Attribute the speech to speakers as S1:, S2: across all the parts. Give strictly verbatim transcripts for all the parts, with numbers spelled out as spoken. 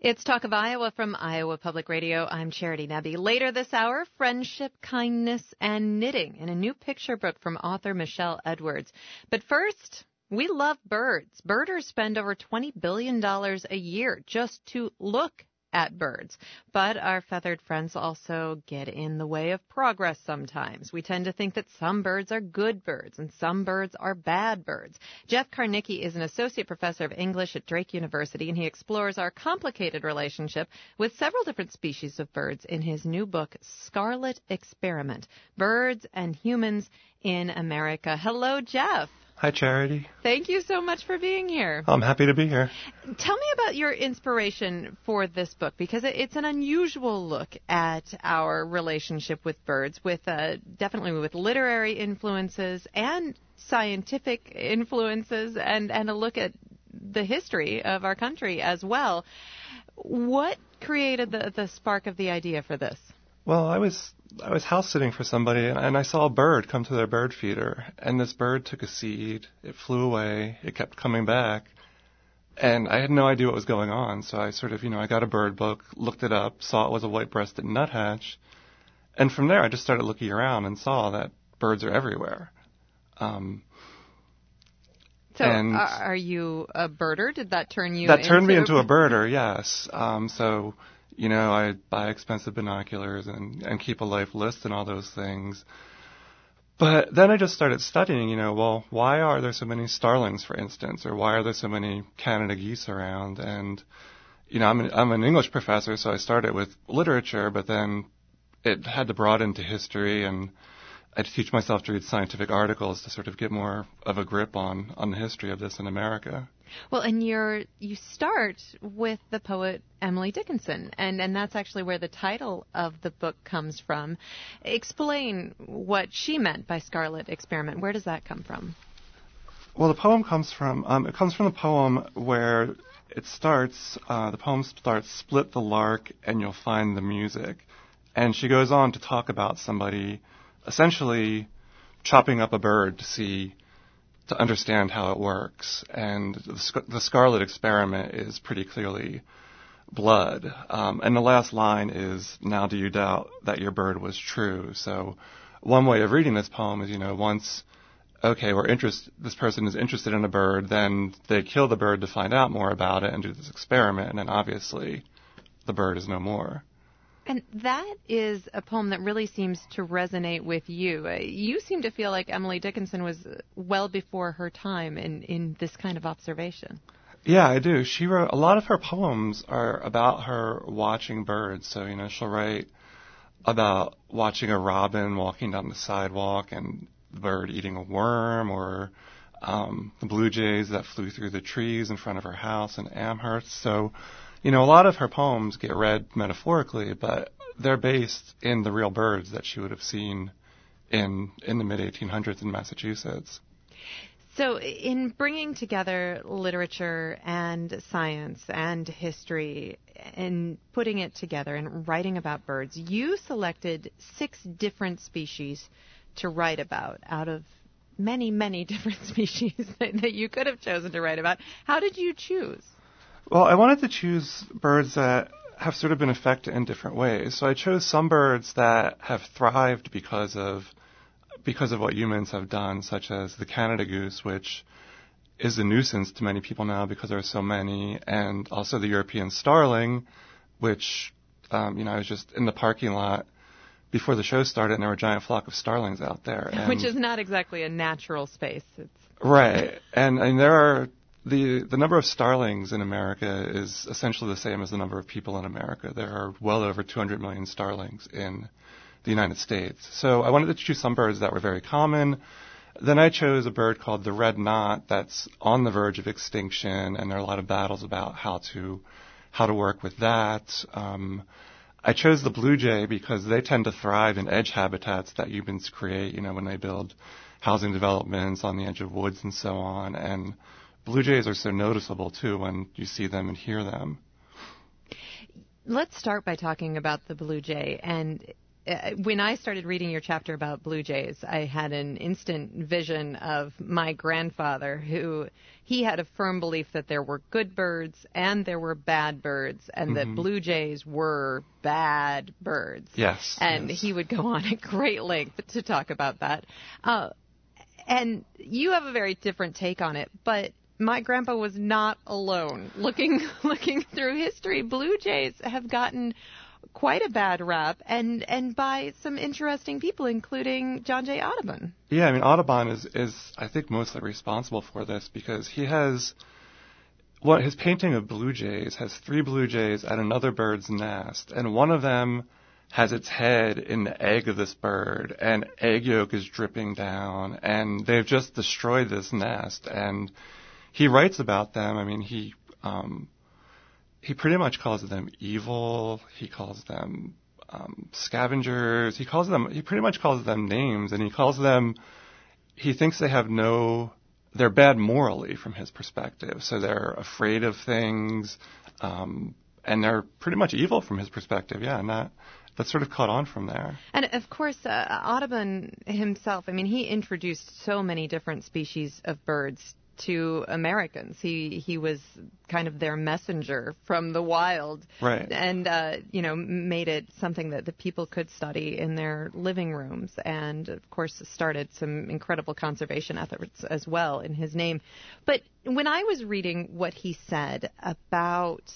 S1: It's Talk of Iowa from Iowa Public Radio. I'm Charity Nebbe. Later this hour, friendship, kindness, and knitting in a new picture book from author Michelle Edwards. But first, we love birds. Birders spend over twenty billion dollars a year just to look at birds. But our feathered friends also get in the way of progress sometimes. We tend to think that some birds are good birds and some birds are bad birds. Jeff Karnicki is an associate professor of English at Drake University, and he explores our complicated relationship with several different species of birds in his new book, Scarlet Experiment, Birds and Humans in America. Hello, Jeff.
S2: Hi, Charity.
S1: Thank you so much for being here.
S2: I'm happy to be here.
S1: Tell me about your inspiration for this book, because it's an unusual look at our relationship with birds, with uh, definitely with literary influences and scientific influences, and, and a look at the history of our country as well. What created the, the spark of the idea for this?
S2: Well, I was I was house sitting for somebody, and, and I saw a bird come to their bird feeder, and this bird took a seed, it flew away, it kept coming back, and I had no idea what was going on, so I sort of, you know, I got a bird book, looked it up, saw it was a white-breasted nuthatch, and from there I just started looking around and saw that birds are everywhere. Um,
S1: so are you a birder? Did that turn you
S2: That
S1: into
S2: turned me into a birder, yes. Um, so... You know, I buy expensive binoculars and, and keep a life list and all those things. But then I just started studying, you know, well, why are there so many starlings, for instance, or why are there so many Canada geese around? And, you know, I'm an, I'm an English professor, so I started with literature, but then it had to broaden to history, and I had to teach myself to read scientific articles to sort of get more of a grip on, on the history of this in America.
S1: Well, and you're, you start with the poet Emily Dickinson, and, and that's actually where the title of the book comes from. Explain what she meant by Scarlet Experiment. Where does that come from?
S2: Well, the poem comes from, um, it comes from the poem where it starts, uh, the poem starts, split the lark and you'll find the music. And she goes on to talk about somebody essentially chopping up a bird to see to understand how it works. And the, sc- the Scarlet Experiment is pretty clearly blood. Um, and the last line is, now do you doubt that your bird was true? So one way of reading this poem is, you know, once, okay, we're interest, this person is interested in a bird, then they kill the bird to find out more about it and do this experiment, and then obviously the bird is no more.
S1: And that is a poem that really seems to resonate with you. Uh, you seem to feel like Emily Dickinson was well before her time in, in this kind of observation.
S2: Yeah, I do. She wrote, a lot of her poems are about her watching birds. So, you know, she'll write about watching a robin walking down the sidewalk and the bird eating a worm, or um, the blue jays that flew through the trees in front of her house in Amherst. So, you know, a lot of her poems get read metaphorically, but they're based in the real birds that she would have seen in in the mid eighteen hundreds in Massachusetts.
S1: So in bringing together literature and science and history and putting it together and writing about birds, you selected six different species to write about out of many, many different species that, that you could have chosen to write about. How did you choose?
S2: Well, I wanted to choose birds that have sort of been affected in different ways. So I chose some birds that have thrived because of because of what humans have done, such as the Canada goose, which is a nuisance to many people now because there are so many, and also the European starling, which, um, you know, I was just in the parking lot before the show started, and there were a giant flock of starlings out there. And
S1: which is not exactly a natural space. It's
S2: right. And, and there are... The the number of starlings in America is essentially the same as the number of people in America. There are well over two hundred million starlings in the United States. So I wanted to choose some birds that were very common. Then I chose a bird called the red knot that's on the verge of extinction, and there are a lot of battles about how to how to work with that. Um, I chose the blue jay because they tend to thrive in edge habitats that humans create, you know, when they build housing developments on the edge of woods and so on. And blue jays are so noticeable, too, when you see them and hear them.
S1: Let's start by talking about the blue jay. And uh, when I started reading your chapter about blue jays, I had an instant vision of my grandfather, who he had a firm belief that there were good birds and there were bad birds, and
S2: mm-hmm.
S1: that blue jays were bad birds.
S2: Yes.
S1: And
S2: yes.
S1: he would go on at great length to talk about that. Uh, and you have a very different take on it, but my grandpa was not alone. Looking looking through history, blue jays have gotten quite a bad rap, and, and by some interesting people, including John J. Audubon.
S2: Yeah, I mean, Audubon is, is, I think, mostly responsible for this, because he has, what his painting of blue jays has three blue jays at another bird's nest, and one of them has its head in the egg of this bird, and egg yolk is dripping down, and they've just destroyed this nest, and he writes about them. I mean, he... Um, He pretty much calls them evil. He calls them um, scavengers. He calls them. He pretty much calls them names, and he calls them. He thinks they have no. They're bad morally from his perspective. So they're afraid of things, um, and they're pretty much evil from his perspective. Yeah, and that that sort of caught on from there.
S1: And of course, uh, Audubon himself. I mean, he introduced so many different species of birds to Americans. He he was kind of their messenger from the wild,
S2: right?
S1: And uh, you know, made it something that the people could study in their living rooms, and of course started some incredible conservation efforts as well in his name. But when I was reading what he said about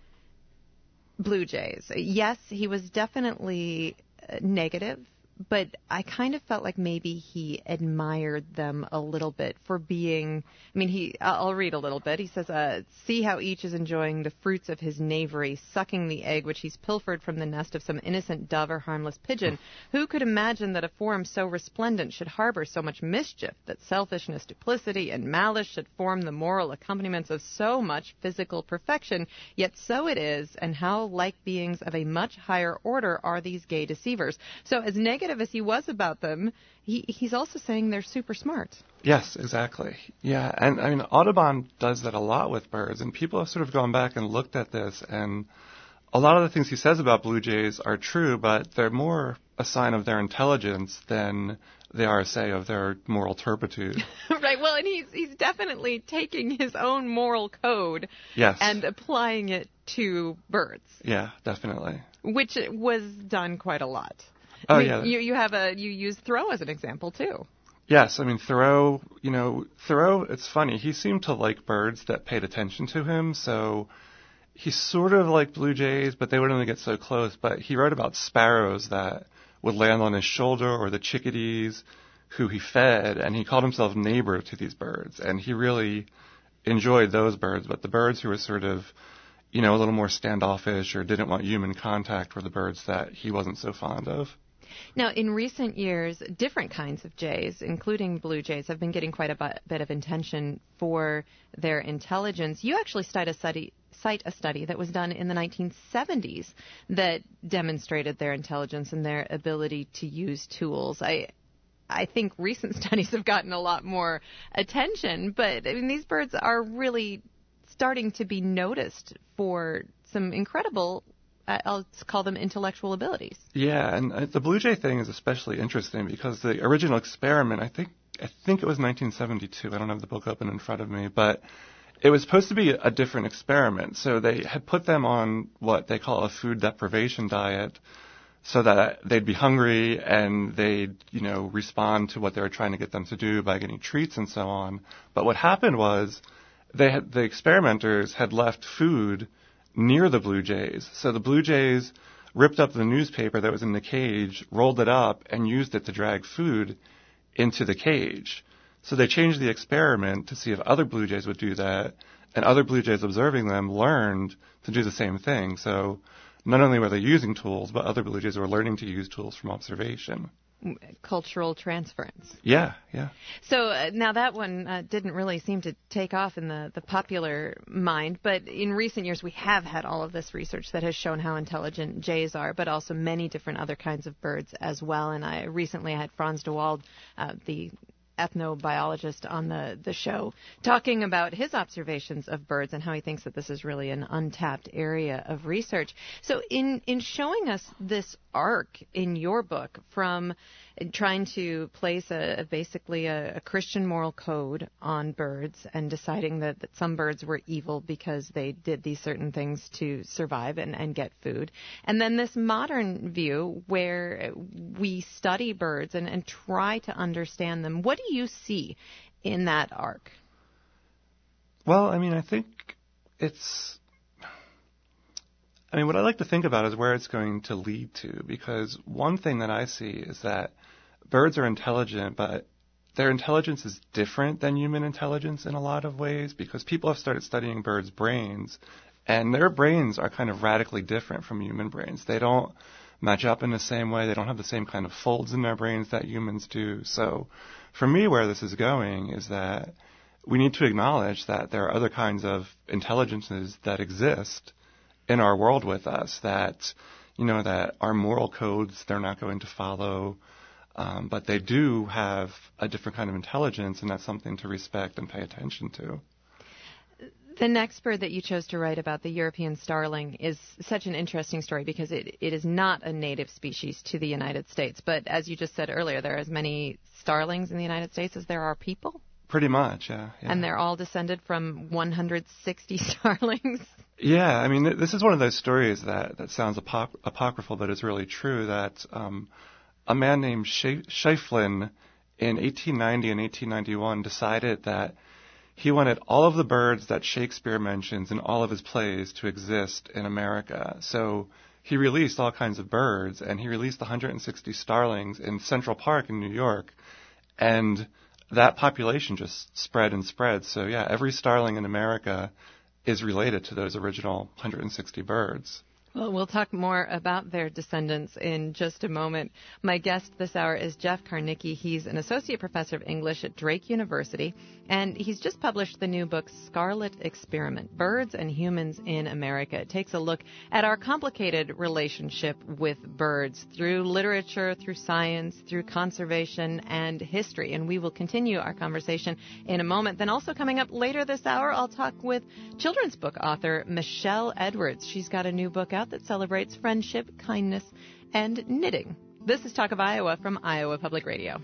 S1: blue jays, yes, he was definitely negative. But I kind of felt like maybe he admired them a little bit for being, I mean, he, I'll read a little bit. He says, uh, see how each is enjoying the fruits of his knavery, sucking the egg which he's pilfered from the nest of some innocent dove or harmless pigeon. Who could imagine that a form so resplendent should harbor so much mischief, that selfishness, duplicity, and malice should form the moral accompaniments of so much physical perfection? Yet so it is, and how like beings of a much higher order are these gay deceivers. So as negative as he was about them, he, he's also saying they're super smart.
S2: Yes, exactly. Yeah, and I mean, Audubon does that a lot with birds, and people have sort of gone back and looked at this, and a lot of the things he says about blue jays are true, but they're more a sign of their intelligence than they are, say, of their moral turpitude.
S1: Right, well, and he's he's definitely taking his own moral code
S2: yes.
S1: and applying it to birds.
S2: Yeah, definitely.
S1: Which was done quite a lot.
S2: Oh,
S1: I mean,
S2: yeah.
S1: You, you have a, you use Thoreau as an example, too.
S2: Yes, I mean, Thoreau, you know, Thoreau, it's funny, he seemed to like birds that paid attention to him, so he sort of liked blue jays, but they would only get so close, but he wrote about sparrows that would land on his shoulder, or the chickadees who he fed, and he called himself neighbor to these birds, and he really enjoyed those birds, but the birds who were sort of, you know, a little more standoffish or didn't want human contact were the birds that he wasn't so fond of.
S1: Now, in recent years, different kinds of jays, including blue jays, have been getting quite a bit of attention for their intelligence. You actually cite a study, cite a study that was done in the nineteen seventies that demonstrated their intelligence and their ability to use tools. I I think recent studies have gotten a lot more attention, but I mean, these birds are really starting to be noticed for some incredible, I'll call them intellectual abilities.
S2: Yeah, and uh, the blue jay thing is especially interesting because the original experiment, I think I think it was nineteen seventy-two. I don't have the book open in front of me, but it was supposed to be a different experiment. So they had put them on what they call a food deprivation diet so that they'd be hungry and they'd, you know, respond to what they were trying to get them to do by getting treats and so on. But what happened was they had, the experimenters had left food near the blue jays. So the blue jays ripped up the newspaper that was in the cage, rolled it up, and used it to drag food into the cage. So they changed the experiment to see if other blue jays would do that, and other blue jays observing them learned to do the same thing. So not only were they using tools, but other blue jays were learning to use tools from observation.
S1: Cultural transference.
S2: Yeah, yeah.
S1: So uh, now that one uh, didn't really seem to take off in the, the popular mind, but in recent years we have had all of this research that has shown how intelligent jays are, but also many different other kinds of birds as well. And I recently had Frans de Waal, uh, the ethnobiologist on the, the show, talking about his observations of birds and how he thinks that this is really an untapped area of research. So in, in showing us this arc in your book from trying to place a, basically a, a Christian moral code on birds and deciding that, that some birds were evil because they did these certain things to survive and, and get food, and then this modern view where we study birds and, and try to understand them. What do you see in that arc?
S2: Well, I mean, I think it's... I mean, what I like to think about is where it's going to lead to, because one thing that I see is that birds are intelligent, but their intelligence is different than human intelligence in a lot of ways, because people have started studying birds' brains, and their brains are kind of radically different from human brains. They don't match up in the same way. They don't have the same kind of folds in their brains that humans do. So for me, where this is going is that we need to acknowledge that there are other kinds of intelligences that exist in our world with us, that, you know, that our moral codes they're not going to follow, um, but they do have a different kind of intelligence, and that's something to respect and pay attention to.
S1: The next bird that you chose to write about, the European starling, is such an interesting story because it, it is not a native species to the United States. But as you just said earlier, there are as many starlings in the United States as there are people.
S2: Pretty much, yeah. yeah.
S1: And they're all descended from one hundred sixty starlings.
S2: Yeah, I mean, th- this is one of those stories that, that sounds apoc- apocryphal, but it's really true, that um, a man named Sche- Schieffelin in eighteen ninety and eighteen ninety-one decided that he wanted all of the birds that Shakespeare mentions in all of his plays to exist in America. So he released all kinds of birds, and he released one hundred sixty starlings in Central Park in New York, and that population just spread and spread. So yeah, every starling in America is related to those original one hundred sixty birds.
S1: Well, we'll talk more about their descendants in just a moment. My guest this hour is Jeff Karnicki. He's an associate professor of English at Drake University, and he's just published the new book, Scarlet Experiment, Birds and Humans in America. It takes a look at our complicated relationship with birds through literature, through science, through conservation and history. And we will continue our conversation in a moment. Then also coming up later this hour, I'll talk with children's book author Michelle Edwards. She's got a new book out that celebrates friendship, kindness, and knitting. This is Talk of Iowa from Iowa Public Radio.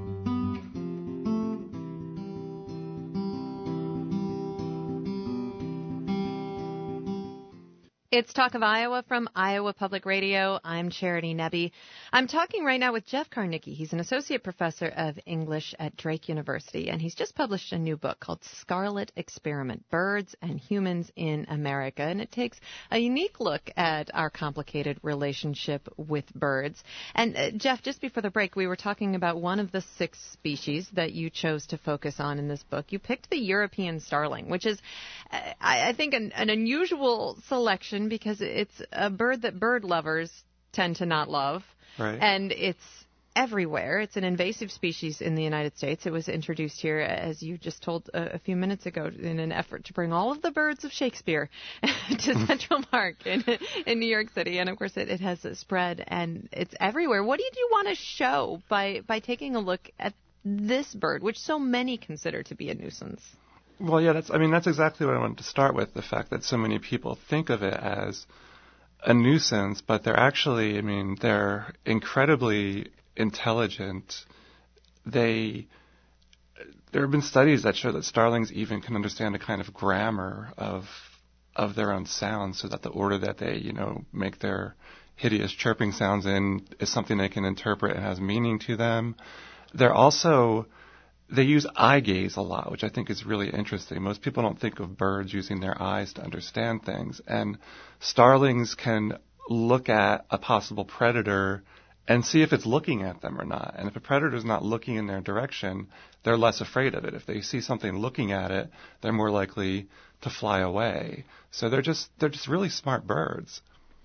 S1: It's Talk of Iowa from Iowa Public Radio. I'm Charity Nebbe. I'm talking right now with Jeff Karnicki. He's an associate professor of English at Drake University, and he's just published a new book called Scarlet Experiment, Birds and Humans in America. And it takes a unique look at our complicated relationship with birds. And uh, Jeff, just before the break, we were talking about one of the six species that you chose to focus on in this book. You picked the European starling, which is, uh, I, I think, an, an unusual selection, because it's a bird that bird lovers tend to not love.
S2: Right.
S1: And it's everywhere. It's an invasive species in the United States. It was introduced here, as you just told a, a few minutes ago, in an effort to bring all of the birds of Shakespeare to Central Park in, in New York City. And, of course, it, it has spread, and it's everywhere. What did you want to show by, by taking a look at this bird, which so many consider to be a nuisance?
S2: Well, yeah, that's, I mean, that's exactly what I wanted to start with, the fact that so many people think of it as a nuisance, but they're actually, I mean, they're incredibly intelligent. They, there have been studies that show that starlings even can understand a kind of grammar of of their own sounds, so that the order that they, you know, make their hideous chirping sounds in is something they can interpret and has meaning to them. They're also... They use eye gaze a lot, which I think is really interesting. Most people don't think of birds using their eyes to understand things. And starlings can look at a possible predator and see if it's looking at them or not. And if a predator is not looking in their direction, they're less afraid of it. If they see something looking at it, they're more likely to fly away. So they're just they're just really smart birds.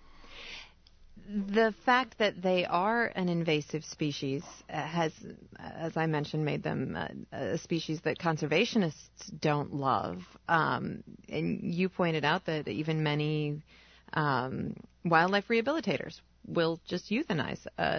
S1: The fact that they are an invasive species has, as I mentioned, made them a species that conservationists don't love. Um, and you pointed out that even many um, wildlife rehabilitators will just euthanize a,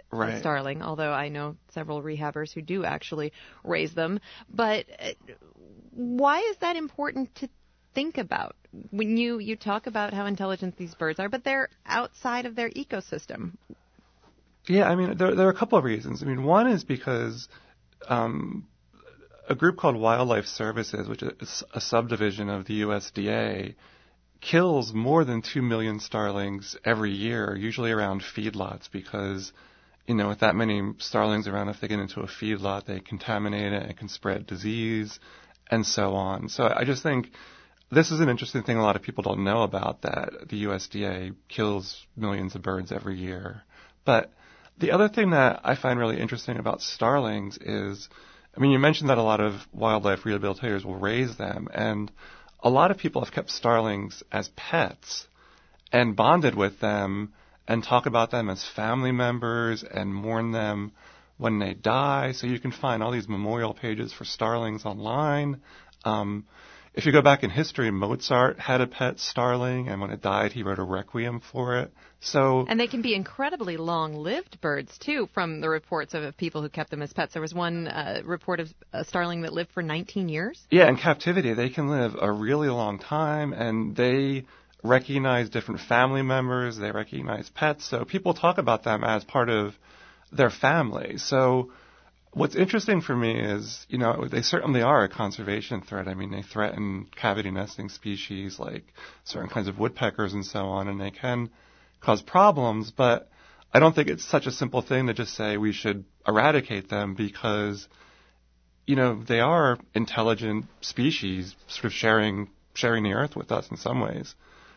S2: right.
S1: a starling, although I know several rehabbers who do actually raise them. But uh, why is that important to think about when you, you talk about how intelligent these birds are, but they're outside of their ecosystem?
S2: Yeah, I mean, there, there are a couple of reasons. I mean, one is because um, a group called Wildlife Services, which is a subdivision of the U S D A, kills more than two million starlings every year, usually around feedlots, because, you know, with that many starlings around, if they get into a feedlot, they contaminate it, it can spread disease, and so on. So I just think this is an interesting thing a lot of people don't know about, that the U S D A kills millions of birds every year. But the other thing that I find really interesting about starlings is, I mean, you mentioned that a lot of wildlife rehabilitators will raise them, and a lot of people have kept starlings as pets and bonded with them and talk about them as family members and mourn them when they die. So you can find all these memorial pages for starlings online. Um, If you go back in history, Mozart had a pet starling, and when it died, he wrote a requiem for it. So,
S1: and they can be incredibly long-lived birds, too, from the reports of people who kept them as pets. There was one uh, report of a starling that lived for nineteen years.
S2: Yeah, in captivity, they can live a really long time, and they recognize different family members. They recognize pets. So people talk about them as part of their family. So what's interesting for me is, you know, they certainly are a conservation threat. I mean, they threaten cavity nesting species like certain kinds of woodpeckers and so on, and they can cause problems, but I don't think it's such a simple thing to just say we should eradicate them, because, you know, they are intelligent species sort of sharing sharing the earth with us in some ways.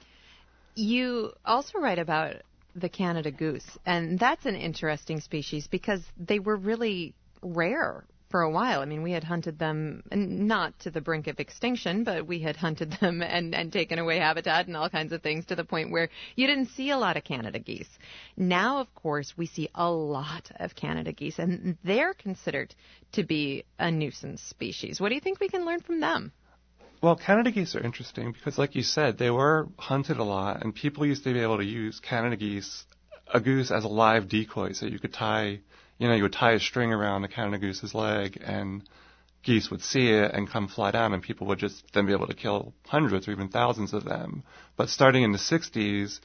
S1: You also write about the Canada goose, and that's an interesting species because they were really rare for a while. I mean, we had hunted them, not to the brink of extinction, but we had hunted them and, and taken away habitat and all kinds of things to the point where you didn't see a lot of Canada geese. Now, of course, we see a lot of Canada geese, and they're considered to be a nuisance species. What do you think we can learn from them?
S2: Well, Canada geese are interesting because, like you said, they were hunted a lot, and people used to be able to use Canada geese, a goose, as a live decoy, so you could tie You know, you would tie a string around the Canada goose's leg, and geese would see it and come fly down, and people would just then be able to kill hundreds or even thousands of them. But starting in the sixties,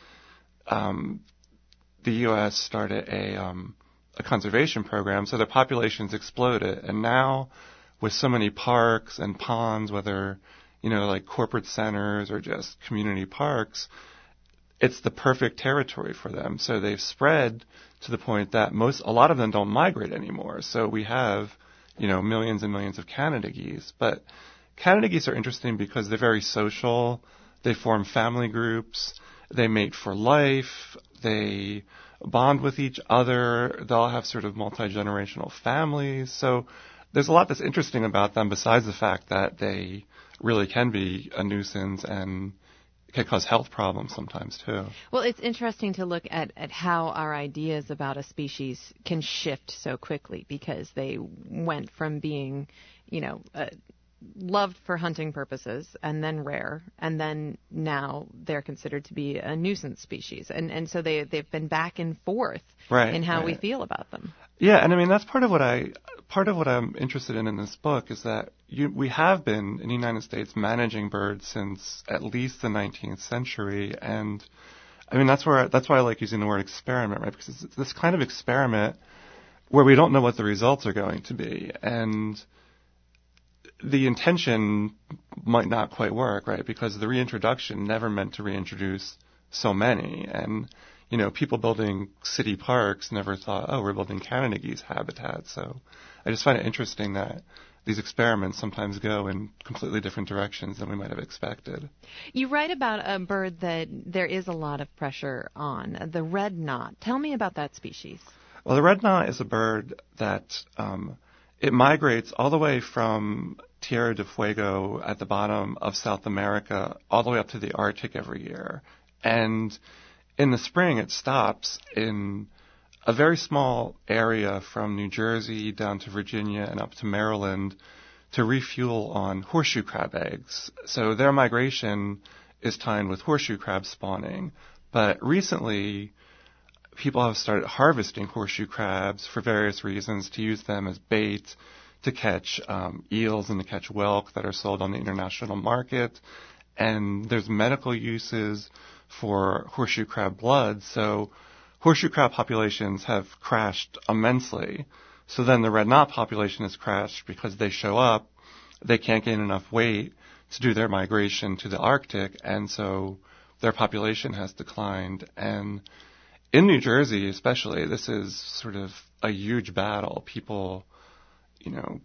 S2: um, the U S started a, um, a conservation program, so their populations exploded. And now, with so many parks and ponds, whether, you know, like corporate centers or just community parks, it's the perfect territory for them. So they've spread to the point that most, a lot of them don't migrate anymore. So we have, you know, millions and millions of Canada geese. But Canada geese are interesting because they're very social. They form family groups. They mate for life. They bond with each other. They all have sort of multi-generational families. So there's a lot that's interesting about them besides the fact that they really can be a nuisance and can cause health problems sometimes, too.
S1: Well, it's interesting to look at, at how our ideas about a species can shift so quickly, because they went from being, you know, uh, loved for hunting purposes and then rare, and then now they're considered to be a nuisance species. And and so they, they've been back and forth
S2: right,
S1: in how
S2: right.
S1: we feel about them.
S2: Yeah, and I mean, that's part of what I, part of what I'm interested in in this book is that you, we have been in the United States managing birds since at least the nineteenth century, and I mean, that's where, that's why I like using the word experiment, right? Because it's this kind of experiment where we don't know what the results are going to be, and the intention might not quite work, right? Because the reintroduction never meant to reintroduce so many. And, you know, people building city parks never thought, oh, we're building Canada geese habitat. So I just find it interesting that these experiments sometimes go in completely different directions than we might have expected.
S1: You write about a bird that there is a lot of pressure on, the red knot. Tell me about that species.
S2: Well, the red knot is a bird that um, it migrates all the way from Tierra del Fuego at the bottom of South America all the way up to the Arctic every year. And in the spring, it stops in a very small area from New Jersey down to Virginia and up to Maryland to refuel on horseshoe crab eggs. So their migration is timed with horseshoe crab spawning. But recently, people have started harvesting horseshoe crabs for various reasons, to use them as bait, to catch um, eels and to catch whelk that are sold on the international market. And there's medical uses for horseshoe crab blood. So horseshoe crab populations have crashed immensely. So then the red knot population has crashed because they show up, they can't gain enough weight to do their migration to the Arctic, and so their population has declined. And in New Jersey especially, this is sort of a huge battle. People, you know,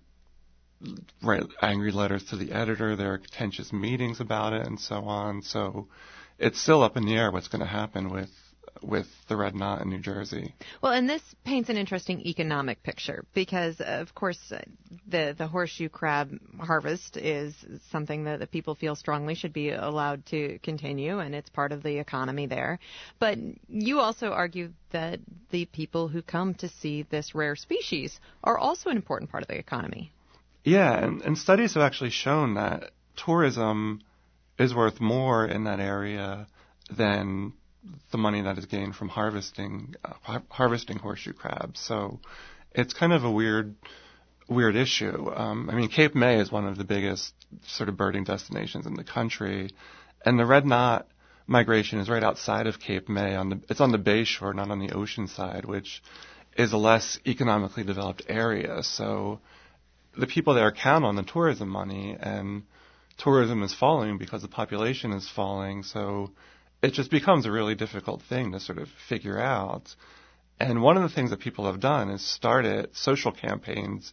S2: write angry letters to the editor, there are contentious meetings about it, and so on. So it's still up in the air what's going to happen with with the red knot in New Jersey.
S1: Well, and this paints an interesting economic picture because, of course, the the horseshoe crab harvest is something that the people feel strongly should be allowed to continue, and it's part of the economy there. But you also argue that the people who come to see this rare species are also an important part of the economy.
S2: Yeah, and, and studies have actually shown that tourism is worth more in that area than the money that is gained from harvesting uh, har- harvesting horseshoe crabs. So it's kind of a weird weird issue. Um, I mean, Cape May is one of the biggest sort of birding destinations in the country, and the red knot migration is right outside of Cape May. On the it's on the bay shore, not on the ocean side, which is a less economically developed area. So the people there count on the tourism money, and tourism is falling because the population is falling. So it just becomes a really difficult thing to sort of figure out. And one of the things that people have done is started social campaigns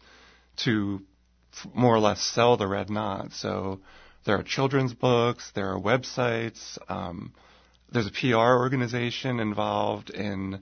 S2: to f- more or less sell the red knot. So there are children's books, there are websites, um, there's a P R organization involved in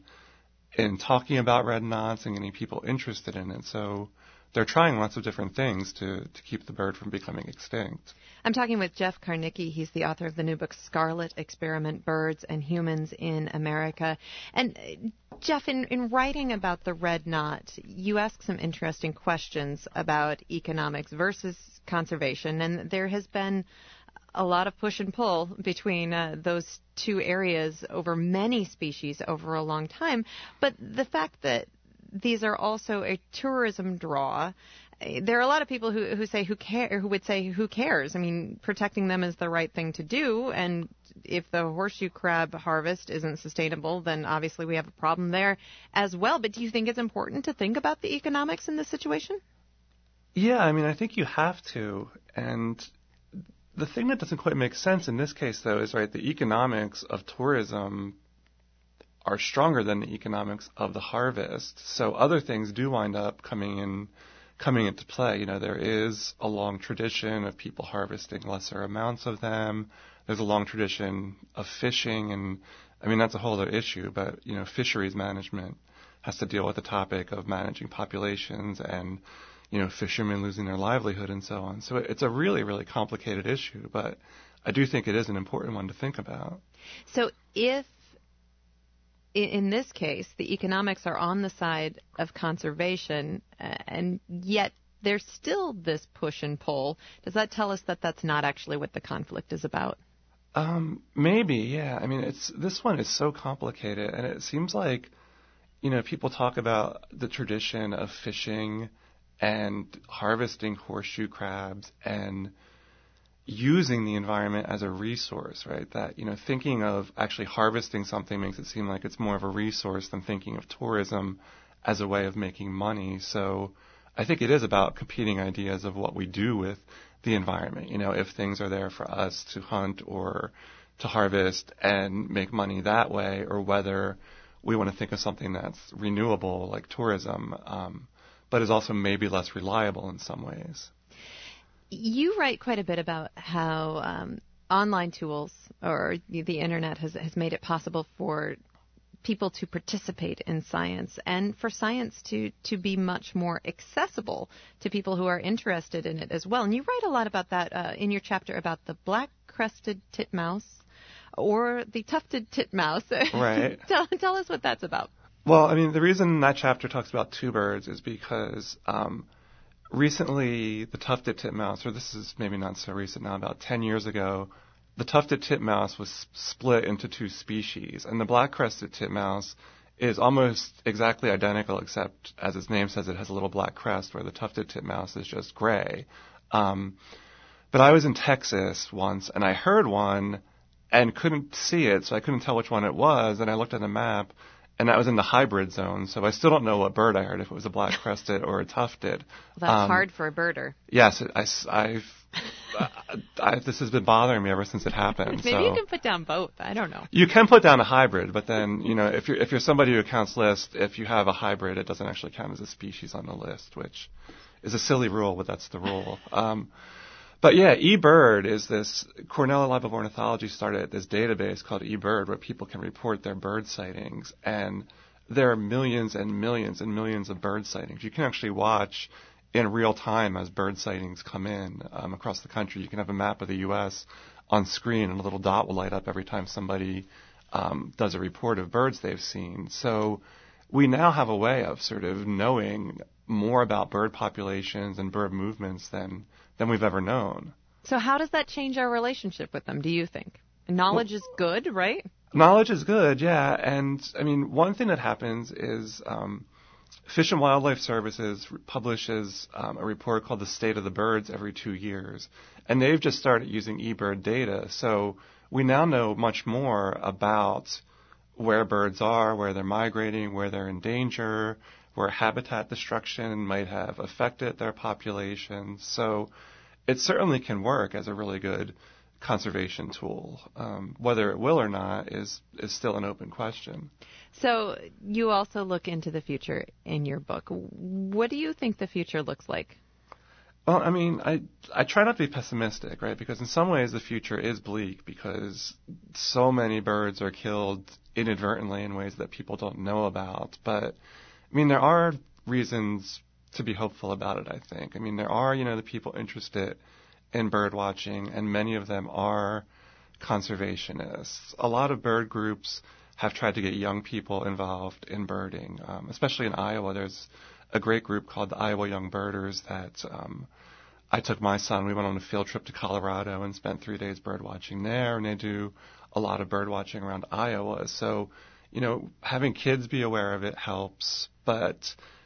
S2: in talking about red knots and getting people interested in it. So they're trying lots of different things to, to keep the bird from becoming extinct.
S1: I'm talking with Jeff Karnicki. He's the author of the new book, Scarlet Experiment, Birds and Humans in America. And uh, Jeff, in, in writing about the red knot, you ask some interesting questions about economics versus conservation. And there has been a lot of push and pull between uh, those two areas over many species over a long time. But the fact that these are also a tourism draw. There are a lot of people who who say who care who would say who cares. I mean, protecting them is the right thing to do, and if the horseshoe crab harvest isn't sustainable, then obviously we have a problem there as well. But do you think it's important to think about the economics in this situation?
S2: Yeah, I mean, I think you have to. And the thing that doesn't quite make sense in this case, though, is right the economics of tourism are stronger than the economics of the harvest. So other things do wind up coming in, coming into play. You know, there is a long tradition of people harvesting lesser amounts of them. There's a long tradition of fishing, and I mean, that's a whole other issue, but, you know, fisheries management has to deal with the topic of managing populations and, you know, fishermen losing their livelihood and so on. So it's a really, really complicated issue, but I do think it is an important one to think about.
S1: So if in this case, the economics are on the side of conservation, uh, and yet there's still this push and pull. Does that tell us that that's not actually what the conflict is about?
S2: Um, maybe, yeah. I mean, it's this one is so complicated, and it seems like, you know, people talk about the tradition of fishing and harvesting horseshoe crabs and using the environment as a resource, right? That, you know, thinking of actually harvesting something makes it seem like it's more of a resource than thinking of tourism as a way of making money. So I think it is about competing ideas of what we do with the environment. You know, if things are there for us to hunt or to harvest and make money that way, or whether we want to think of something that's renewable like tourism, um, but is also maybe less reliable in some ways.
S1: You write quite a bit about how um, online tools or the internet has, has made it possible for people to participate in science and for science to, to be much more accessible to people who are interested in it as well. And you write a lot about that uh, in your chapter about the black-crested titmouse or the tufted titmouse.
S2: Right.
S1: tell, tell us what that's about.
S2: Well, I mean, the reason that chapter talks about two birds is because um, recently the tufted titmouse, or this is maybe not so recent now, about ten years ago, the tufted titmouse was split into two species. And the black-crested titmouse is almost exactly identical, except, as its name says, it has a little black crest, where the tufted titmouse is just gray. Um, but I was in Texas once, and I heard one and couldn't see it, so I couldn't tell which one it was, and I looked at the map, and that was in the hybrid zone, so I still don't know what bird I heard, if it was a black-crested or a tufted.
S1: Well, that's
S2: um,
S1: hard for a birder.
S2: Yes, it, I, I've, I, I, this has been bothering me ever since it happened.
S1: Maybe
S2: so.
S1: you can put down both. I don't know.
S2: You can put down a hybrid, but then, you know, if you're, if you're somebody who counts lists, if you have a hybrid, it doesn't actually count as a species on the list, which is a silly rule, but that's the rule. Um, But yeah, eBird is this, Cornell Lab of Ornithology started this database called eBird where people can report their bird sightings, and there are millions and millions and millions of bird sightings. You can actually watch in real time as bird sightings come in um, across the country. You can have a map of the U S on screen, and a little dot will light up every time somebody um, does a report of birds they've seen. So we now have a way of sort of knowing more about bird populations and bird movements than than we've ever known.
S1: So how does that change our relationship with them, do you think? Knowledge well, is good, right?
S2: Knowledge is good, yeah. And, I mean, one thing that happens is um, Fish and Wildlife Services publishes um, a report called The State of the Birds every two years. And they've just started using eBird data. So we now know much more about where birds are, where they're migrating, where they're in danger, where habitat destruction might have affected their populations. So it certainly can work as a really good conservation tool. Um, whether it will or not is, is still an open question.
S1: So you also look into the future in your book. What do you think the future looks like?
S2: Well, I mean, I I try not to be pessimistic, right? Because in some ways the future is bleak because so many birds are killed inadvertently in ways that people don't know about. But I mean, there are reasons to be hopeful about it, I think. I mean, there are, you know, the people interested in bird watching, and many of them are conservationists. A lot of bird groups have tried to get young people involved in birding, um, especially in Iowa. There's a great group called the Iowa Young Birders that um, I took my son. We went on a field trip to Colorado and spent three days bird watching there, and they do a lot of bird watching around Iowa. So, you know, having kids be aware of it helps, but,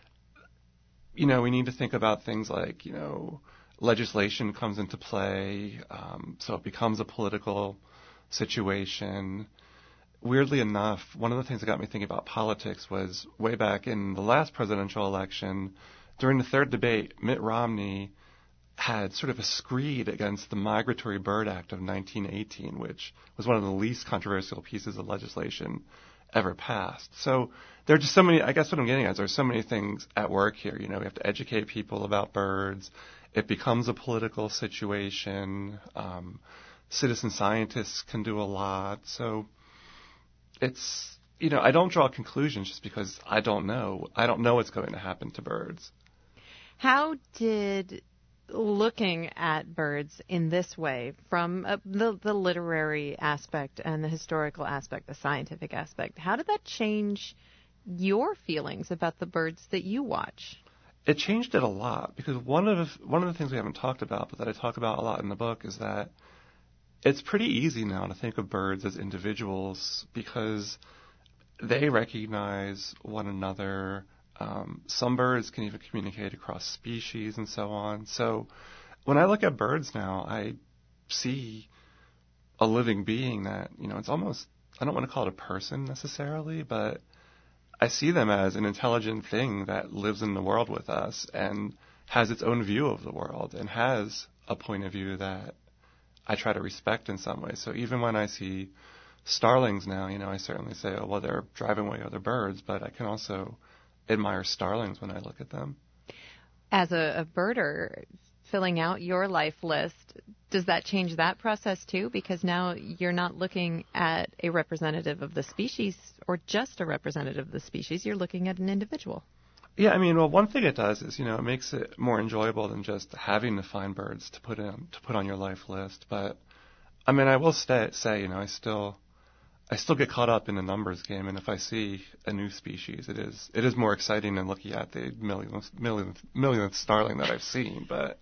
S2: you know, we need to think about things like, you know, legislation comes into play, um, so it becomes a political situation. Weirdly enough, one of the things that got me thinking about politics was way back in the last presidential election, during the third debate, Mitt Romney had sort of a screed against the Migratory Bird Act of nineteen eighteen, which was one of the least controversial pieces of legislation ever passed. So there are just so many, I guess what I'm getting at is there's so many things at work here. You know, we have to educate people about birds. It becomes a political situation. Um, citizen scientists can do a lot. So it's, you know, I don't draw conclusions just because I don't know. I don't know what's going to happen to birds.
S1: How did looking at birds in this way, from uh, the, the literary aspect and the historical aspect, the scientific aspect, how did that change your feelings about the birds that you watch?
S2: It changed it a lot because one of one of the things we haven't talked about, but that I talk about a lot in the book, is that it's pretty easy now to think of birds as individuals because they recognize one another. Um, some birds can even communicate across species and so on. So when I look at birds now, I see a living being that, you know, it's almost, I don't want to call it a person necessarily, but I see them as an intelligent thing that lives in the world with us and has its own view of the world and has a point of view that I try to respect in some ways. So even when I see starlings now, you know, I certainly say, oh, well, they're driving away other birds, but I can also admire starlings when I look at them.
S1: As a, a birder, filling out your life list, does that change that process too? Because now you're not looking at a representative of the species or just a representative of the species. You're looking at an individual.
S2: Yeah, I mean, well, one thing it does is, you know, it makes it more enjoyable than just having to find birds to put in to put on your life list. But I mean, I will stay, say, you know, I still I still get caught up in the numbers game, and if I see a new species, it is it is more exciting than looking at the millionth millionth millionth starling that I've seen. But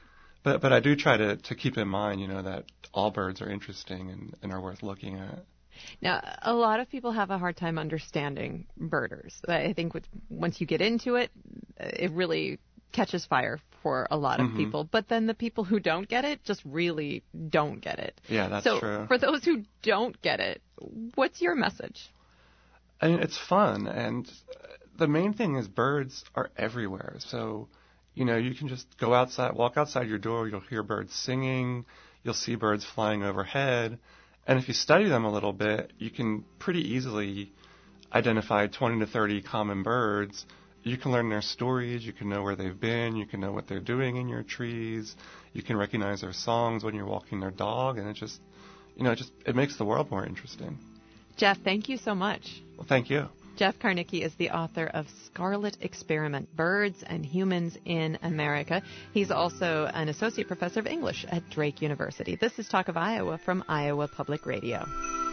S2: but but I do try to, to keep in mind, you know, that all birds are interesting and, and are worth looking at.
S1: Now, a lot of people have a hard time understanding birders. I think with, once you get into it, it really catches fire for a lot of
S2: mm-hmm.
S1: people. But then the people who don't get it just really don't get it.
S2: Yeah, that's
S1: so
S2: true.
S1: So for those who don't get it, what's your message?
S2: I mean, it's fun, and the main thing is birds are everywhere. So, you know, you can just go outside, walk outside your door, you'll hear birds singing, you'll see birds flying overhead. And if you study them a little bit, you can pretty easily identify twenty to thirty common birds. You can learn their stories, you can know where they've been, you can know what they're doing in your trees, you can recognize their songs when you're walking their dog, and it just, you know, it just, it makes the world more interesting.
S1: Jeff, thank you so much.
S2: Well, thank you.
S1: Jeff Karnicki is the author of Scarlet Experiment, Birds and Humans in America. He's also an associate professor of English at Drake University. This is Talk of Iowa from Iowa Public Radio.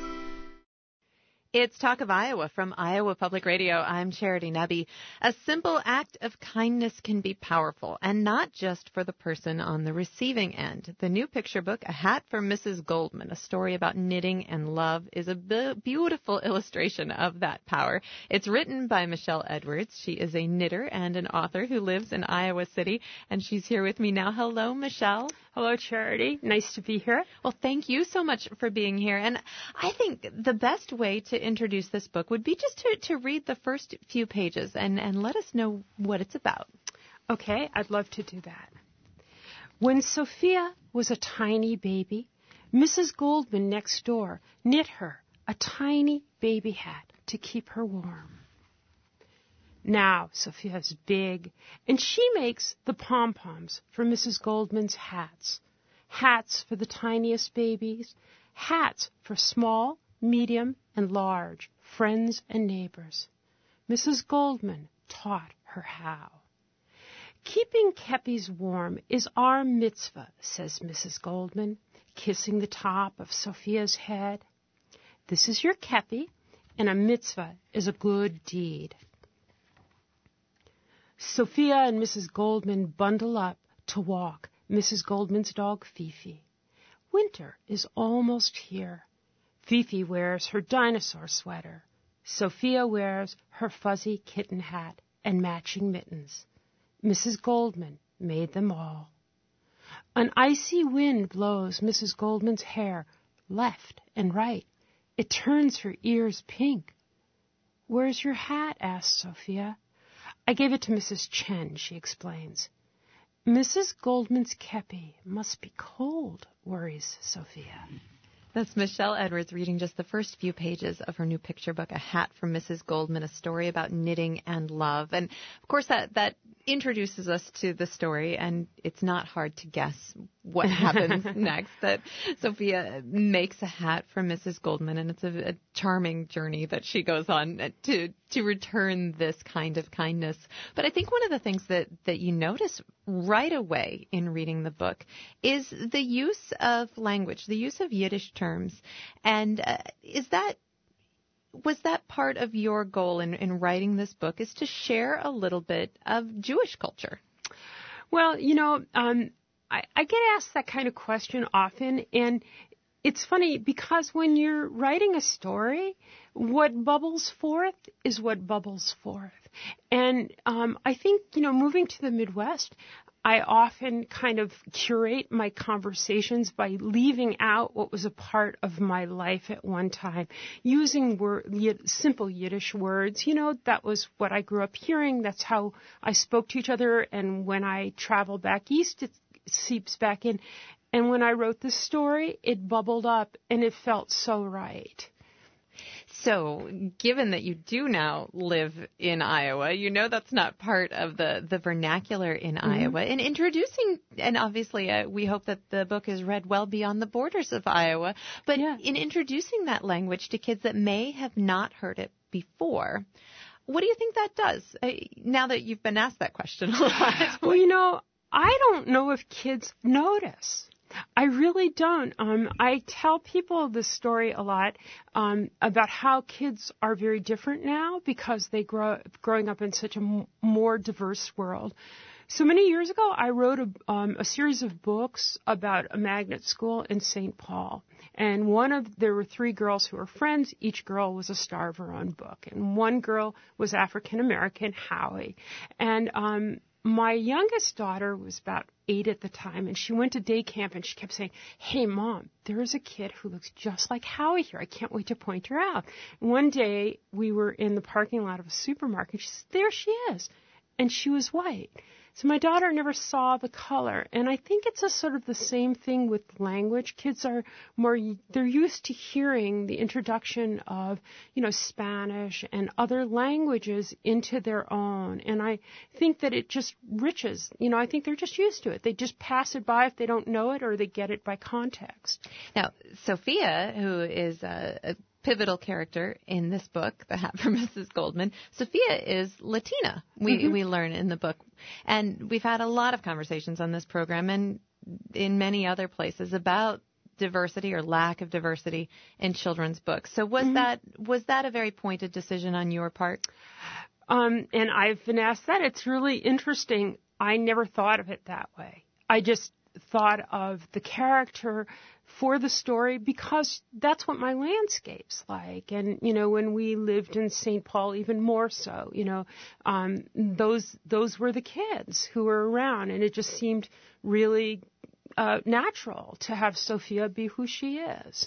S1: It's Talk of Iowa from Iowa Public Radio. I'm Charity Nebbe. A simple act of kindness can be powerful, and not just for the person on the receiving end. The new picture book, A Hat for Missus Goldman, a story about knitting and love, is a b- beautiful illustration of that power. It's written by Michelle Edwards. She is a knitter and an author who lives in Iowa City, and she's here with me now. Hello, Michelle.
S3: Hello, Charity. Nice to be here.
S1: Well, thank you so much for being here. And I think the best way to introduce this book would be just to, to read the first few pages and, and let us know what it's about.
S3: Okay, I'd love to do that. When Sophia was a tiny baby, Missus Goldman next door knit her a tiny baby hat to keep her warm. Now Sophia's big, and she makes the pom-poms for Missus Goldman's hats. Hats for the tiniest babies, hats for small, medium, and large, friends and neighbors. Missus Goldman taught her how. Keeping kepis warm is our mitzvah, says Missus Goldman, kissing the top of Sophia's head. This is your kepi, and a mitzvah is a good deed. Sophia and Missus Goldman bundle up to walk Missus Goldman's dog Fifi. Winter is almost here. Fifi wears her dinosaur sweater. Sophia wears her fuzzy kitten hat and matching mittens. Missus Goldman made them all. An icy wind blows Missus Goldman's hair left and right. It turns her ears pink. "Where's your hat?" asks Sophia. "I gave it to Missus Chen," she explains. Missus Goldman's kepi must be cold, worries Sophia.
S1: That's Michelle Edwards reading just the first few pages of her new picture book, A Hat for Missus Goldman, a story about knitting and love. And, of course, that, that introduces us to the story, and it's not hard to guess what happens next, that Sophia makes a hat for Missus Goldman, and it's a, a charming journey that she goes on to to return this kind of kindness. But I think one of the things that, that you notice right away in reading the book is the use of language, the use of Yiddish terms. And uh, is that was that part of your goal in, in writing this book, is to share a little bit of Jewish culture?
S3: Well, you know, um, I, I get asked that kind of question often, and it's funny because when you're writing a story, what bubbles forth is what bubbles forth. And um, I think, you know, moving to the Midwest, I often kind of curate my conversations by leaving out what was a part of my life at one time, using word, simple Yiddish words. You know, that was what I grew up hearing. That's how I spoke to each other. And when I travel back east, it seeps back in. And when I wrote this story, it bubbled up, and it felt so right.
S1: So, given that you do now live in Iowa, you know that's not part of the, the vernacular in mm-hmm. Iowa. In introducing, and obviously uh, we hope that the book is read well beyond the borders of Iowa, but yeah. in introducing that language to kids that may have not heard it before, what do you think that does, uh, now that you've been asked that question a lot?
S3: Well, you know, I don't know if kids notice. I really don't. Um, I tell people this story a lot um, about how kids are very different now because they grow growing up in such a m- more diverse world. So many years ago, I wrote a, um, a series of books about a magnet school in Saint Paul. And one of, there were three girls who were friends. Each girl was a star of her own book. And one girl was African American, Howie. And, um, my youngest daughter was about eight at the time, and she went to day camp, and she kept saying, "Hey, Mom, there is a kid who looks just like Howie here. I can't wait to point her out." And one day, we were in the parking lot of a supermarket. She said, "There she is." And she was white. So my daughter never saw the color. And I think it's a sort of the same thing with language. Kids are more, they're used to hearing the introduction of, you know, Spanish and other languages into their own. And I think that it just riches, you know, I think they're just used to it. They just pass it by if they don't know it, or they get it by context.
S1: Now, Sophia, who is a, a pivotal character in this book, The Hat for Missus Goldman. Sophia is Latina, we, mm-hmm. we learn in the book. And we've had a lot of conversations on this program and in many other places about diversity or lack of diversity in children's books. So was mm-hmm. that was that a very pointed decision on your part?
S3: Um, and I've been asked that. It's really interesting. I never thought of it that way. I just thought of the character for the story because that's what my landscape's like. And, you know, when we lived in Saint Paul, even more so, you know, um, those those were the kids who were around. And it just seemed really uh, natural to have Sophia be who she is.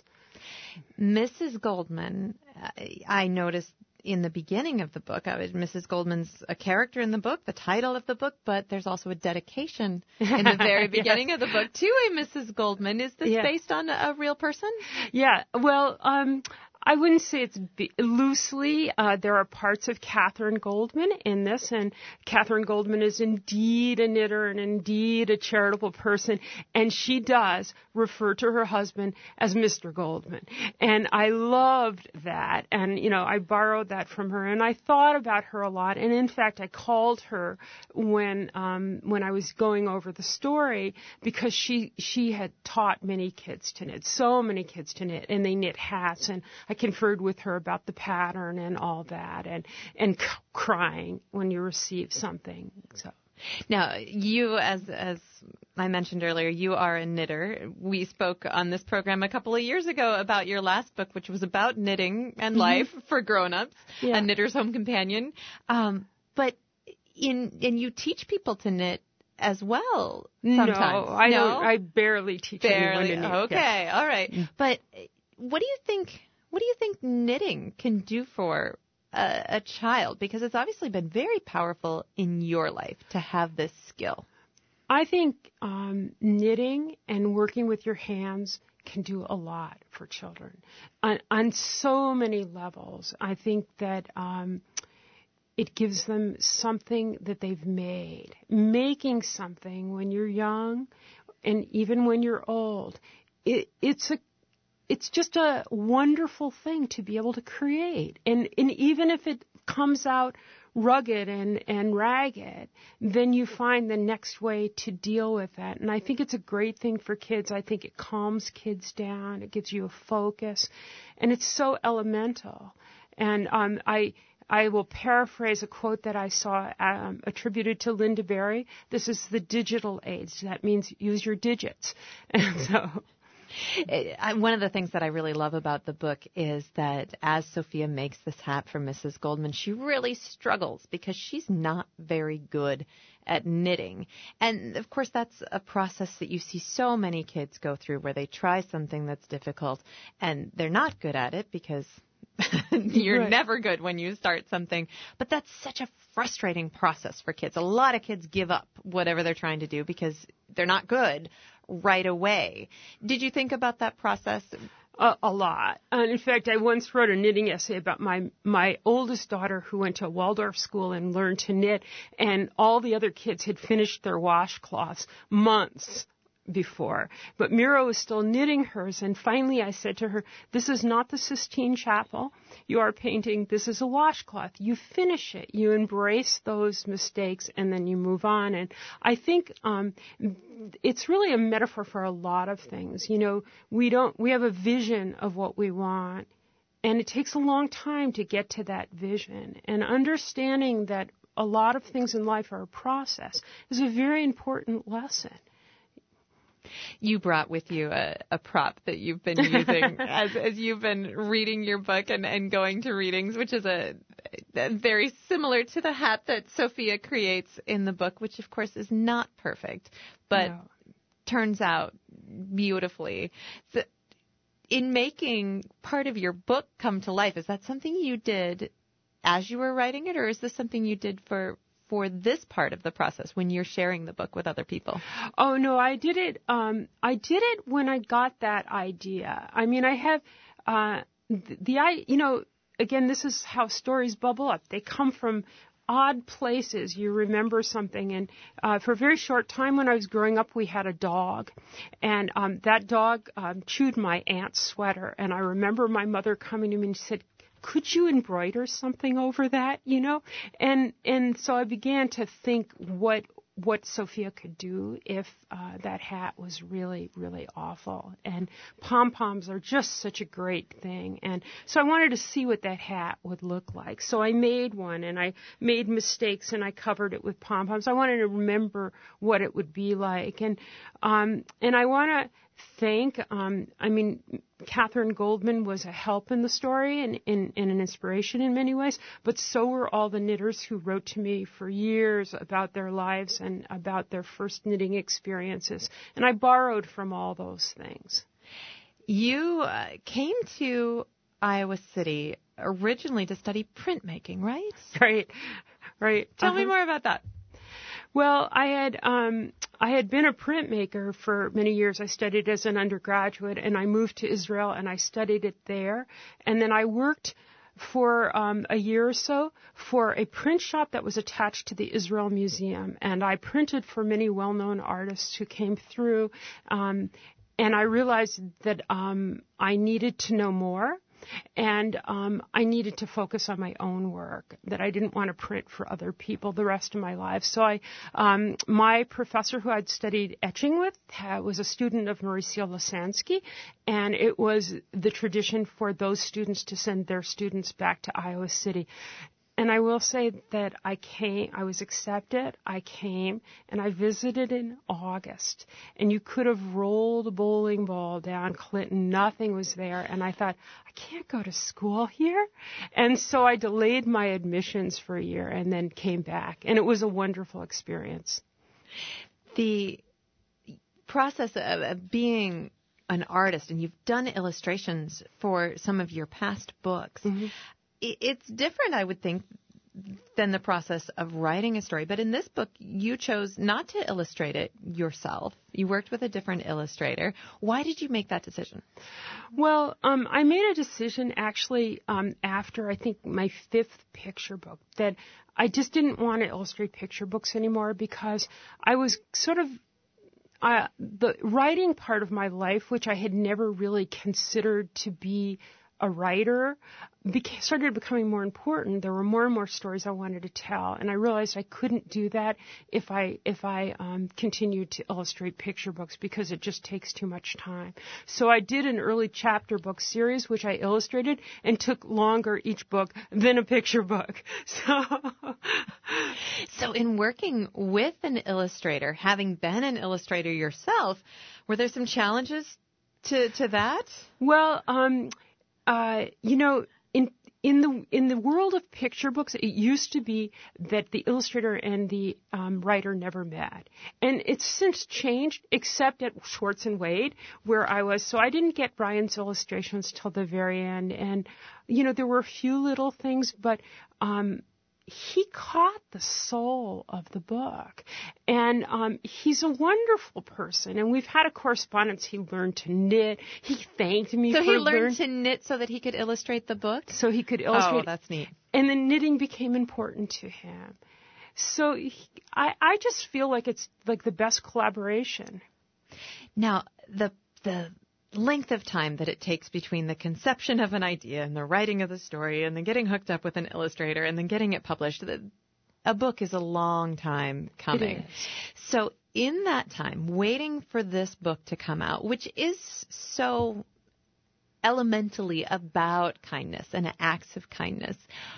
S1: Missus Goldman, I noticed in the beginning of the book, I was, Missus Goldman's a character in the book, the title of the book, but there's also a dedication in the very beginning yes. of the book to a Missus Goldman. Is this yeah. based on a real person?
S3: Yeah, well, um, I wouldn't say it's be- loosely. Uh, there are parts of Catherine Goldman in this, and Catherine Goldman is indeed a knitter and indeed a charitable person, and she does refer to her husband as Mister Goldman. And I loved that, and, you know, I borrowed that from her, and I thought about her a lot, and in fact, I called her when um, when I was going over the story, because she, she had taught many kids to knit, so many kids to knit, and they knit hats, and I conferred with her about the pattern and all that, and and c- crying when you receive something. So
S1: now, you, as as I mentioned earlier, you are a knitter. We spoke on this program a couple of years ago about your last book, which was about knitting and life mm-hmm. for grown-ups, yeah. A Knitter's Home Companion. Um, but in and you teach people to knit as well sometimes.
S3: No, I
S1: no?
S3: don't. I barely teach
S1: barely.
S3: anyone to knit.
S1: Okay,
S3: yes.
S1: all right. But what do you think? What do you think knitting can do for a, a child? Because it's obviously been very powerful in your life to have this skill.
S3: I think um, knitting and working with your hands can do a lot for children on, on so many levels. I think that um, it gives them something that they've made. Making something when you're young and even when you're old, it, it's a It's just a wonderful thing to be able to create. And, and even if it comes out rugged and, and ragged, then you find the next way to deal with that. And I think it's a great thing for kids. I think it calms kids down. It gives you a focus. And it's so elemental. And um, I... I will paraphrase a quote that I saw um, attributed to Linda Berry. This is the digital age. That means use your digits. And so...
S1: One of the things that I really love about the book is that as Sophia makes this hat for Missus Goldman, she really struggles because she's not very good at knitting. And, of course, that's a process that you see so many kids go through where they try something that's difficult and they're not good at it because you're right. never good when you start something. But that's such a frustrating process for kids. A lot of kids give up whatever they're trying to do because they're not good right away. Did you think about that process?
S3: Uh, a lot. And in fact, I once wrote a knitting essay about my, my oldest daughter who went to a Waldorf school and learned to knit, and all the other kids had finished their washcloths months before. But Mira was still knitting hers, and finally I said to her, this is not the Sistine Chapel. You are painting. This is a washcloth. You finish it. You embrace those mistakes, and then you move on. And I think um, it's really a metaphor for a lot of things. You know, we don't. We have a vision of what we want, and it takes a long time to get to that vision. And understanding that a lot of things in life are a process is a very important lesson.
S1: You brought with you a, a prop that you've been using as, as you've been reading your book and, and going to readings, which is a, a very similar to the hat that Sophia creates in the book, which of course is not perfect, but no. turns out beautifully. So in making part of your book come to life, is that something you did as you were writing it, or is this something you did for for this part of the process when you're sharing the book with other people?
S3: Oh, no, I did it. Um, I did it when I got that idea. I mean, I have uh, the, the, I, you know, again, this is how stories bubble up. They come from odd places. You remember something. And uh, for a very short time when I was growing up, we had a dog. And um, that dog um, chewed my aunt's sweater. And I remember my mother coming to me and said, could you embroider something over that, you know? And and so I began to think what what Sophia could do if uh, that hat was really, really awful. And pom-poms are just such a great thing. And so I wanted to see what that hat would look like. So I made one, and I made mistakes, and I covered it with pom-poms. I wanted to remember what it would be like. And um, and I want to thank, um, I mean, Catherine Goldman was a help in the story and, and, and an inspiration in many ways, but so were all the knitters who wrote to me for years about their lives and about their first knitting experiences. And I borrowed from all those things.
S1: You uh, came to Iowa City originally to study printmaking, right?
S3: Right, right.
S1: Tell
S3: uh-huh.
S1: me more about that.
S3: Well, I had um, I had been a printmaker for many years. I studied as an undergraduate, and I moved to Israel, and I studied it there. And then I worked for um, a year or so for a print shop that was attached to the Israel Museum. And I printed for many well-known artists who came through. Um, and I realized that um, I needed to know more. And um, I needed to focus on my own work, that I didn't want to print for other people the rest of my life. So I, um, my professor who I'd studied etching with uh, was a student of Mauricio Lasansky, and it was the tradition for those students to send their students back to Iowa City. And I will say that I came, I was accepted, I came, and I visited in August. And you could have rolled a bowling ball down Clinton, nothing was there. And I thought, I can't go to school here. And so I delayed my admissions for a year and then came back. And it was a wonderful experience.
S1: The process of being an artist, and you've done illustrations for some of your past books, mm-hmm. It's different, I would think, than the process of writing a story. But in this book, you chose not to illustrate it yourself. You worked with a different illustrator. Why did you make that decision?
S3: Well, um, I made a decision actually um, after, I think, my fifth picture book that I just didn't want to illustrate picture books anymore because I was sort of uh, the writing part of my life, which I had never really considered to be a writer, beca- started becoming more important. There were more and more stories I wanted to tell, and I realized I couldn't do that if I if I um, continued to illustrate picture books because it just takes too much time. So I did an early chapter book series, which I illustrated, and took longer each book than a picture book. So,
S1: so in working with an illustrator, having been an illustrator yourself, were there some challenges to to that?
S3: Well, um. Uh, you know, in in the in the world of picture books, it used to be that the illustrator and the um, writer never met, and it's since changed, except at Schwartz and Wade, where I was. So I didn't get Brian's illustrations till the very end, and you know, there were a few little things, but um, he caught the soul of the book, and um, he's a wonderful person. And we've had a correspondence. He learned to knit. He thanked me.
S1: So
S3: for
S1: he learned
S3: learn-
S1: to knit so that he could illustrate the book.
S3: So he could illustrate.
S1: Oh, that's neat.
S3: And then knitting became important to him. So he, I, I just feel like it's like the best collaboration.
S1: Now, the the. length of time that it takes between the conception of an idea and the writing of the story and then getting hooked up with an illustrator and then getting it published, a book is a long time coming.
S3: It is.
S1: So in that time, waiting for this book to come out, which is so elementally about kindness and acts of kindness,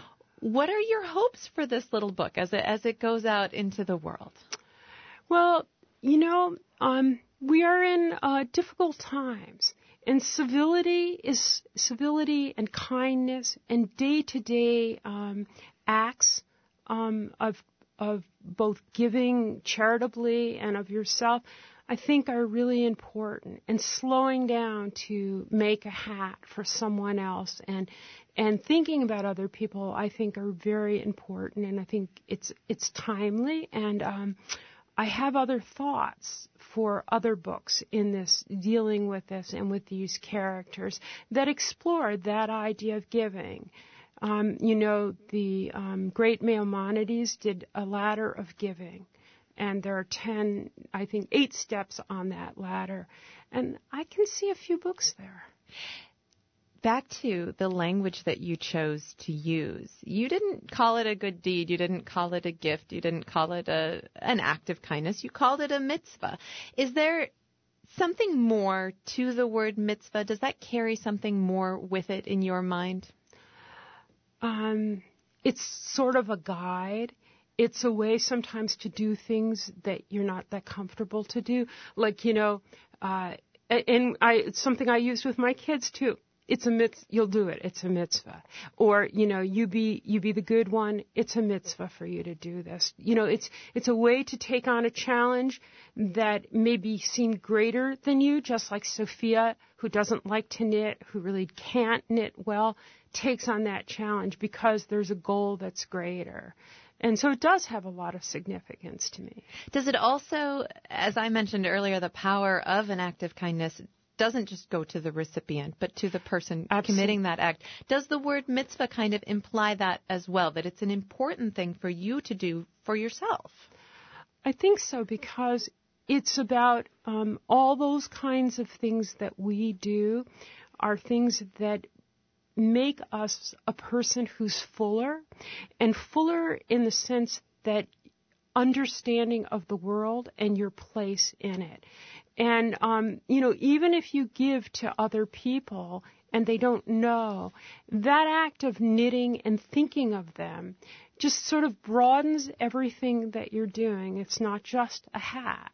S1: What are your hopes for this little book as it, as it goes out into the world?
S3: Well, you know, um, we are in uh, difficult times, and civility is civility and kindness and day-to-day um, acts um, of of both giving charitably and of yourself, I think are really important. And slowing down to make a hat for someone else and and thinking about other people, I think, are very important. And I think it's it's timely. And um, I have other thoughts for other books in this, dealing with this and with these characters that explore that idea of giving. Um, you know, the um, great Maimonides did a ladder of giving. And there are ten, I think, eight steps on that ladder. And I can see a few books there.
S1: Back to the language that you chose to use. You didn't call it a good deed. You didn't call it a gift. You didn't call it a an act of kindness. You called it a mitzvah. Is there something more to the word mitzvah? Does that carry something more with it in your mind?
S3: Um, it's sort of a guide. It's a way sometimes to do things that you're not that comfortable to do. Like, you know, uh, and I, it's something I use with my kids too. It's a mitzvah. You'll do it. It's a mitzvah. Or, you know, you be, you be the good one. It's a mitzvah for you to do this. You know, it's, it's a way to take on a challenge that maybe seemed greater than you, just like Sophia, who doesn't like to knit, who really can't knit well, takes on that challenge because there's a goal that's greater. And so it does have a lot of significance to me.
S1: Does it also, as I mentioned earlier, the power of an act of kindness doesn't just go to the recipient, but to the person Absolutely. Committing that act. Does the word mitzvah kind of imply that as well, that it's an important thing for you to do for yourself?
S3: I think so, because it's about um, all those kinds of things that we do are things that make us a person who's fuller, and fuller in the sense that understanding of the world and your place in it. And, um, you know, even if you give to other people and they don't know, that act of knitting and thinking of them just sort of broadens everything that you're doing. It's not just a hat.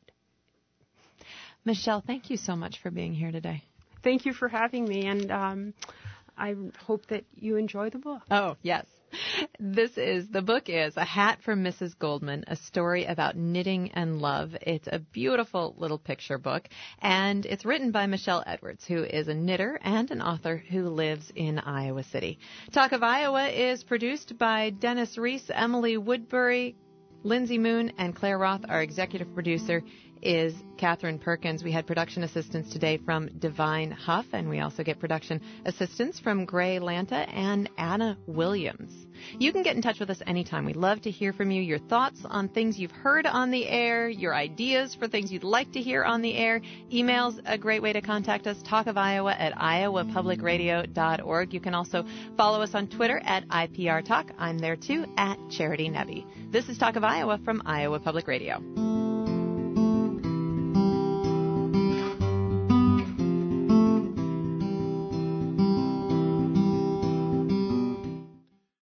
S1: Michelle, thank you so much for being here today.
S3: Thank you for having me, and um, I hope that you enjoy the book.
S1: Oh, yes. This is, the book is A Hat for Missus Goldman, a story about knitting and love. It's a beautiful little picture book, and it's written by Michelle Edwards, who is a knitter and an author who lives in Iowa City. Talk of Iowa is produced by Dennis Reese, Emily Woodbury, Lindsay Moon, and Claire Roth. Our executive producer is Catherine Perkins. We had production assistance today from Divine Huff, and we also get production assistance from Gray Lanta and Anna Williams. You can get in touch with us anytime. We love to hear from you, your thoughts on things you've heard on the air, your ideas for things you'd like to hear on the air. Email's a great way to contact us, talk of Iowa at iowa public radio dot org. You can also follow us on Twitter at I P R Talk. I'm there too, at Charity Nebbe. This is Talk of Iowa from Iowa Public Radio.